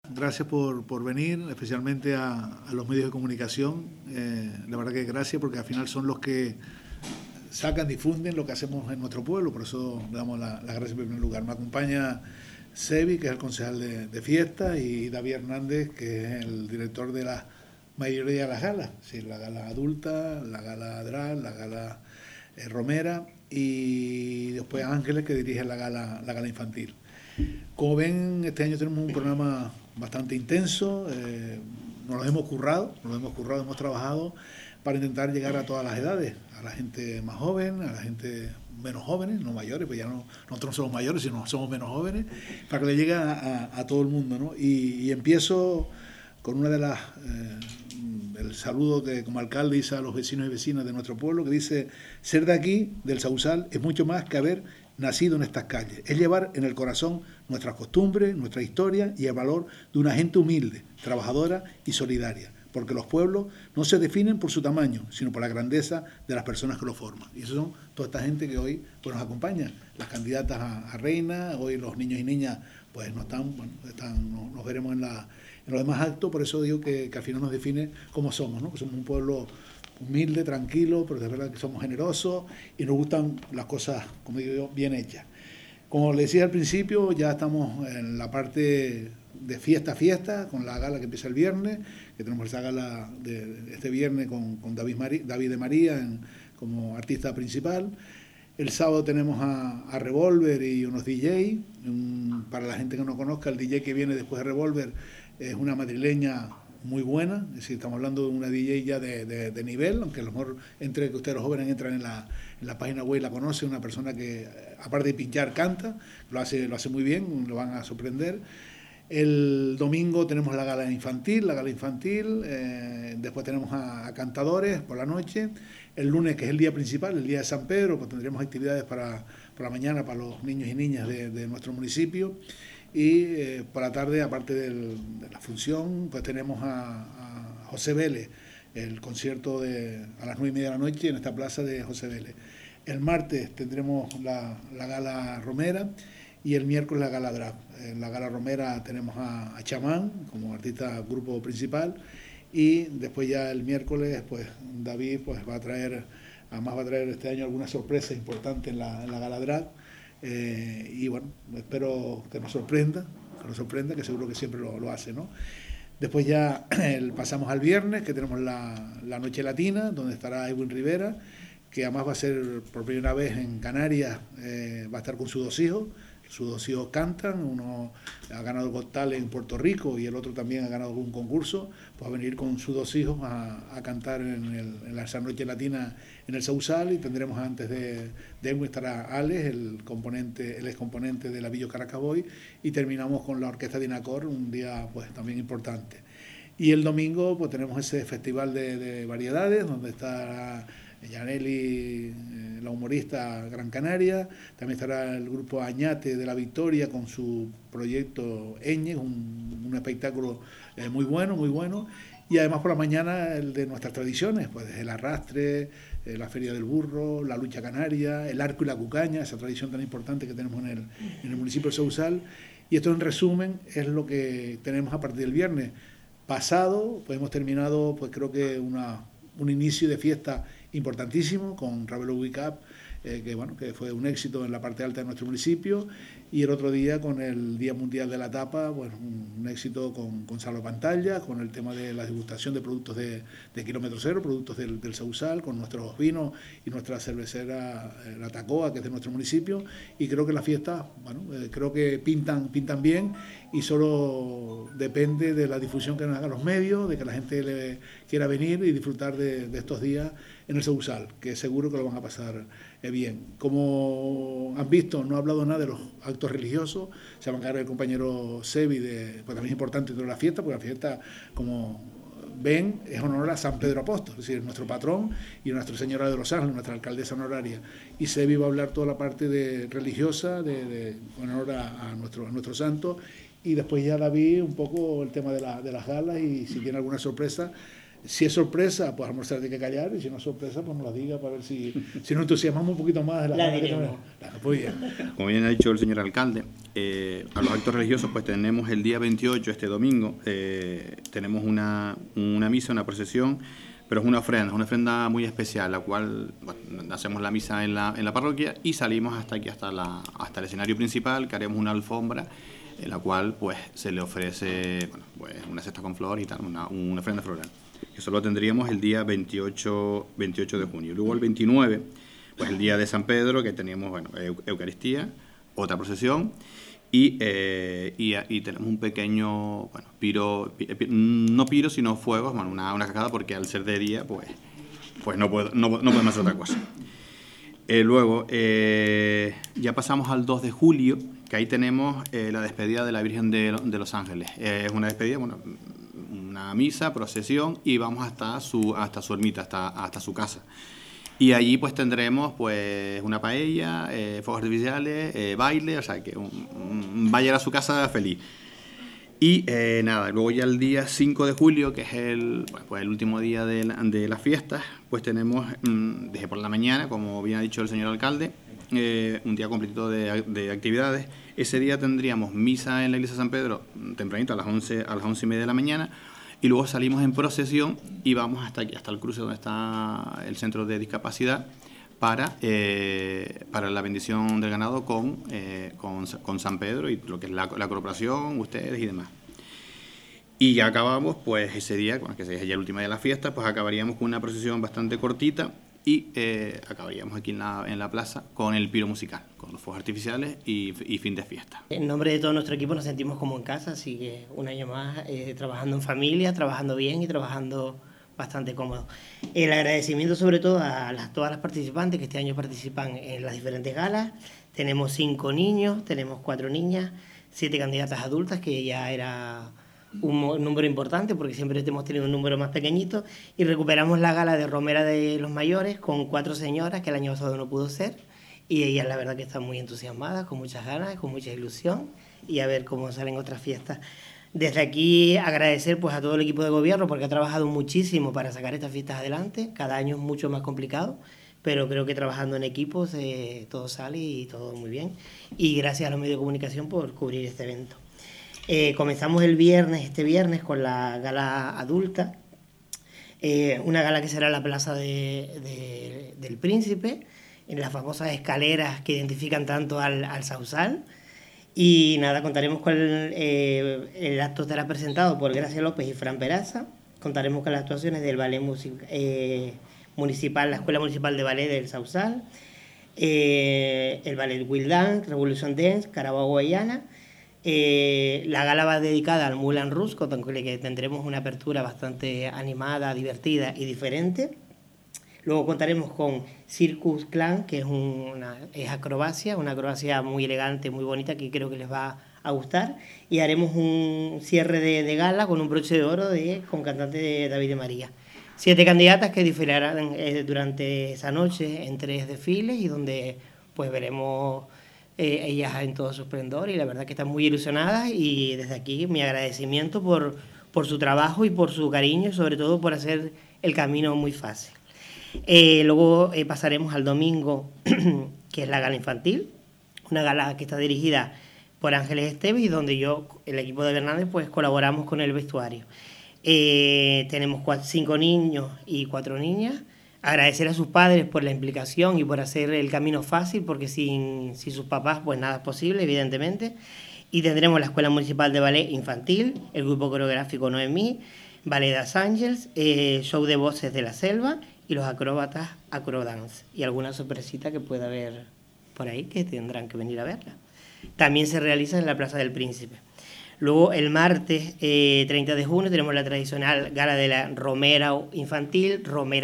gracias por venir, especialmente a los medios de comunicación. La verdad que gracias, porque al final son los que sacan, difunden lo que hacemos en nuestro pueblo, por eso le damos las gracias en primer lugar. Me acompaña Sebi, que es el concejal de fiesta, y David Hernández, que es el director de la mayoría de las galas, sí, la gala adulta, la gala drag, la gala romera, y después Ángeles, que dirige la gala infantil. Como ven, este año tenemos un programa bastante intenso, nos lo hemos currado, hemos trabajado para intentar llegar a todas las edades, a la gente más joven, a la gente menos jóvenes, no mayores, pues ya no, nosotros no somos mayores, sino somos menos jóvenes, para que le llegue a todo el mundo, ¿no? Y empiezo con una de las, el saludo que como alcalde hice a los vecinos y vecinas de nuestro pueblo, que dice: ser de aquí, del Sausal, es mucho más que haber nacido en estas calles, es llevar en el corazón nuestras costumbres, nuestra historia y el valor de una gente humilde, trabajadora y solidaria, porque los pueblos no se definen por su tamaño, sino por la grandeza de las personas que lo forman. Y eso son toda esta gente que hoy pues, nos acompaña, las candidatas a reina, hoy los niños y niñas pues no están, bueno, nos veremos en los demás actos, por eso digo que al final nos define cómo somos, ¿no? Que somos un pueblo humilde, tranquilo, pero de verdad que somos generosos y nos gustan las cosas, como digo yo, bien hechas. Como les decía al principio, ya estamos en la parte de fiesta, con la gala que empieza el viernes, que tenemos esa gala de este viernes con David de María como artista principal. El sábado tenemos a Revolver y unos DJ. Para la gente que no conozca, el DJ que viene después de Revolver es una madrileña muy buena, es decir, estamos hablando de una DJ ya de nivel, aunque a lo mejor entre que ustedes los jóvenes entran en la página web y la conocen, una persona que aparte de pinchar canta, lo hace muy bien, lo van a sorprender. El domingo tenemos la gala infantil, después tenemos a cantadores por la noche. El lunes, que es el día principal, el día de San Pedro, pues tendremos actividades por la mañana para los niños y niñas de nuestro municipio. Y por la tarde, aparte de la función, pues tenemos a José Vélez, el concierto a las 9:30 de la noche en esta plaza de José Vélez. El martes tendremos la gala romera y el miércoles la gala drag. En la gala romera tenemos a Chamán como artista grupo principal, y después ya el miércoles pues David pues va a traer este año alguna sorpresa importante en la gala drag. Y bueno, espero que nos sorprenda, que seguro que siempre lo hace, ¿no? Después ya pasamos al viernes, que tenemos la Noche Latina, donde estará Edwin Rivera, que además va a ser por primera vez en Canarias, va a estar con sus dos hijos. Sus dos hijos cantan, uno ha ganado el Got Talent en Puerto Rico y el otro también ha ganado algún concurso, pues va a venir con sus dos hijos a cantar en la Noche Latina en el Sausal. Y tendremos antes de Edwin estará Alex, el excomponente de la Villo Caracaboy, y terminamos con la Orquesta de Inacor, un día pues también importante. Y el domingo pues tenemos ese festival de variedades, donde está Yaneli, la humorista Gran Canaria, también estará el grupo Añate de La Victoria con su proyecto Eñe, un espectáculo muy bueno, y además por la mañana el de nuestras tradiciones, pues el arrastre, la Feria del Burro, la lucha canaria, el arco y la cucaña, esa tradición tan importante que tenemos en el municipio de Sausal. Y esto en resumen es lo que tenemos a partir del viernes pasado. Pues hemos terminado, pues creo que un inicio de fiesta importantísimo con Ravelo Week Up, que fue un éxito en la parte alta de nuestro municipio, y el otro día con el Día Mundial de la Tapa, bueno, un éxito con salvapantalla, con el tema de la degustación de productos de kilómetro cero, productos del Sausal, con nuestros vinos y nuestra cervecera La Tacoa, que es de nuestro municipio. Y creo que las fiestas, creo que pintan bien, y solo depende de la difusión que nos hagan los medios, de que la gente quiera venir y disfrutar de estos días en el Sausal, que seguro que lo van a pasar bien. Como han visto, no he hablado nada de los actos religiosos, se va a encargar el compañero Sebi, pues también es importante dentro de la fiesta, porque la fiesta, como ven, es honor a San Pedro Apóstol, es decir, nuestro patrón, y Nuestra Señora de los Ángeles, nuestra alcaldesa honoraria. Y Sebi va a hablar toda la parte religiosa, de honor a nuestro santo, y después ya David un poco el tema de las galas, y si tiene alguna sorpresa, Si es sorpresa, pues a lo mejor se la tiene que callar, y si no es sorpresa, pues nos la diga para ver si nos entusiasmamos un poquito más de la gala que tenemos. Pues bien. Como bien ha dicho el señor alcalde, a los actos religiosos pues tenemos el día 28, este domingo, tenemos una misa, una procesión, pero es una ofrenda muy especial, la cual hacemos la misa en la parroquia y salimos hasta aquí, hasta el escenario principal, que haremos una alfombra, en la cual pues se le ofrece pues, una cesta con flor y tal, una ofrenda floral. Eso lo tendríamos el día 28 de junio. Luego el 29, pues el día de San Pedro, que teníamos Eucaristía, otra procesión, y tenemos un pequeño piro, no piro, sino fuegos, una cascada, porque al ser de día, pues no podemos hacer otra cosa. Luego, ya pasamos al 2 de julio, que ahí tenemos la despedida de la Virgen de los Ángeles. Es una despedida, una misa, procesión, y vamos hasta su ermita, hasta su casa. Y allí pues tendremos pues una paella, fuegos artificiales, baile, o sea que vaya a su casa feliz. Y luego ya el día 5 de julio, que es el último día de las fiestas, pues tenemos desde por la mañana, como bien ha dicho el señor alcalde, un día completito de actividades. Ese día tendríamos misa en la iglesia de San Pedro tempranito a las 11:30 de la mañana, y luego salimos en procesión y vamos hasta aquí, hasta el cruce donde está el centro de discapacidad, para la bendición del ganado con San Pedro y lo que es la corporación, ustedes y demás. Y ya acabamos, pues ese día, que es ya el último día de la fiesta, pues acabaríamos con una procesión bastante cortita y acabaríamos aquí en la plaza con el piro musical, con los fuegos artificiales y fin de fiesta. En nombre de todo nuestro equipo nos sentimos como en casa, así que un año más trabajando en familia, trabajando bien y trabajando bastante cómodo. El agradecimiento sobre todo a todas las participantes que este año participan en las diferentes galas. Tenemos 5 niños, tenemos 4 niñas, 7 candidatas adultas, que ya era un número importante porque siempre hemos tenido un número más pequeñito, y recuperamos la gala de Romera de los Mayores con 4 señoras que el año pasado no pudo ser, y ellas la verdad que están muy entusiasmadas, con muchas ganas, con mucha ilusión, y a ver cómo salen otras fiestas. Desde aquí agradecer pues a todo el equipo de gobierno, porque ha trabajado muchísimo para sacar estas fiestas adelante. Cada año es mucho más complicado, pero creo que trabajando en equipos todo sale y todo muy bien, y gracias a los medios de comunicación por cubrir este evento. Comenzamos este viernes con la gala adulta, una gala que será en la Plaza del Príncipe, en las famosas escaleras que identifican tanto al Sausal. Y nada, contaremos con el acto estará presentado por Gracia López y Fran Peraza. Contaremos con las actuaciones del ballet municipal, la Escuela Municipal de Ballet del Sausal, el ballet Will Dance, Revolution Dance, Carabao Guayana. La gala va dedicada al Moulin Rouge, con que tendremos una apertura bastante animada, divertida y diferente. Luego contaremos con Circus Clan, que es acrobacia, una acrobacia muy elegante, muy bonita, que creo que les va a gustar. Y haremos un cierre de gala con un broche de oro con cantante de David de María. 7 candidatas que desfilarán durante esa noche en 3 desfiles, y donde pues veremos ellas en todo su esplendor, y la verdad que están muy ilusionadas, y desde aquí mi agradecimiento por su trabajo y por su cariño, y sobre todo por hacer el camino muy fácil. Luego pasaremos al domingo, que es la gala infantil, una gala que está dirigida por Ángeles Esteves, y donde el equipo de Fernández, pues colaboramos con el vestuario. Tenemos 5 niños y 4 niñas. Agradecer a sus padres por la implicación y por hacer el camino fácil, porque sin sus papás pues nada es posible, evidentemente. Y tendremos la Escuela Municipal de Ballet Infantil, el grupo coreográfico Noemí, Ballet Das Angels, show de voces de la selva, y los acróbatas Acrodance, y alguna sorpresita que pueda haber por ahí, que tendrán que venir a verla. También se realiza en la Plaza del Príncipe. Luego el martes 30 de junio tenemos la tradicional gala de la Romera Infantil,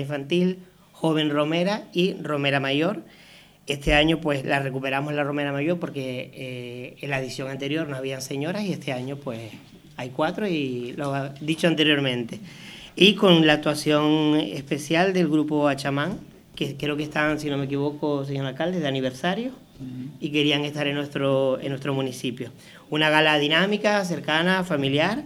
Joven Romera y Romera Mayor. Este año pues la recuperamos la Romera Mayor, porque en la edición anterior no habían señoras, y este año pues hay 4, y lo he dicho anteriormente. Y con la actuación especial del grupo Achamán, que creo que están, si no me equivoco, señor alcalde, de aniversario, y querían estar en nuestro municipio. Una gala dinámica, cercana, familiar,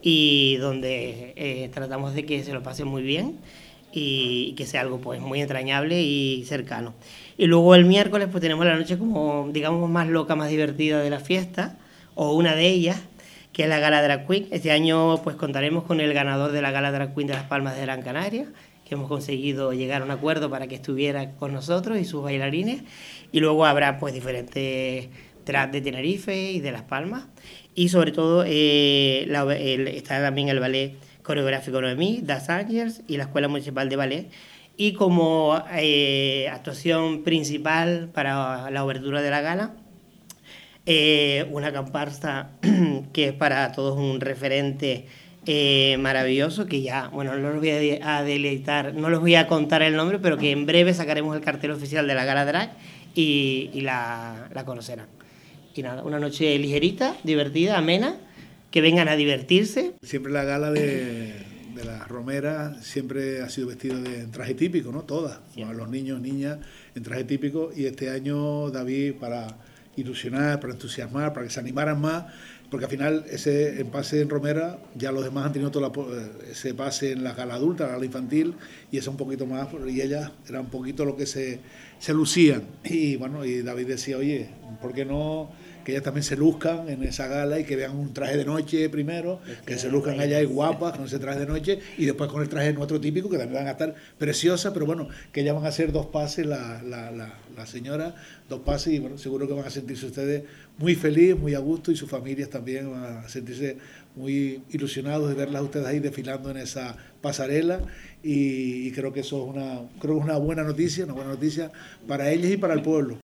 y donde tratamos de que se lo pasen muy bien y que sea algo pues muy entrañable y cercano. Y luego el miércoles pues tenemos la noche como, digamos, más loca, más divertida de la fiesta, o una de ellas, que es la Gala Drag Queen. Este año pues contaremos con el ganador de la Gala Drag Queen de Las Palmas de Gran Canaria, que hemos conseguido llegar a un acuerdo para que estuviera con nosotros y sus bailarines, y luego habrá pues diferentes drag de Tenerife y de Las Palmas, y sobre todo está también el ballet coreográfico Noemí, Das Angels y la Escuela Municipal de Ballet, y como actuación principal para la obertura de la gala, una comparsa que es para todos un referente maravilloso, que ya, bueno, no los voy a deleitar, no los voy a contar el nombre, pero que en breve sacaremos el cartel oficial de la Gala Drag y la conocerán. Y nada, una noche ligerita, divertida, amena, que vengan a divertirse. Siempre la gala de las romeras siempre ha sido vestida en traje típico, ¿no? Todas, bueno, los niños, niñas en traje típico, y este año David, para ilusionar, para entusiasmar, para que se animaran más, porque al final ese pase en romera, ya los demás han tenido ese pase en la gala adulta, la gala infantil, y eso un poquito más, y ellas era un poquito lo que se lucían. Y bueno, y David decía, oye, ¿por qué no que ellas también se luzcan en esa gala y que vean un traje de noche primero, que se luzcan allá y guapas con ese traje de noche, y después con el traje nuestro típico, que también van a estar preciosas, pero bueno, que ellas van a hacer 2 pases, la señora, 2 pases, y bueno, seguro que van a sentirse ustedes muy felices, muy a gusto, y sus familias también van a sentirse muy ilusionados de verlas ustedes ahí desfilando en esa pasarela, y creo que eso es una buena noticia para ellas y para el pueblo.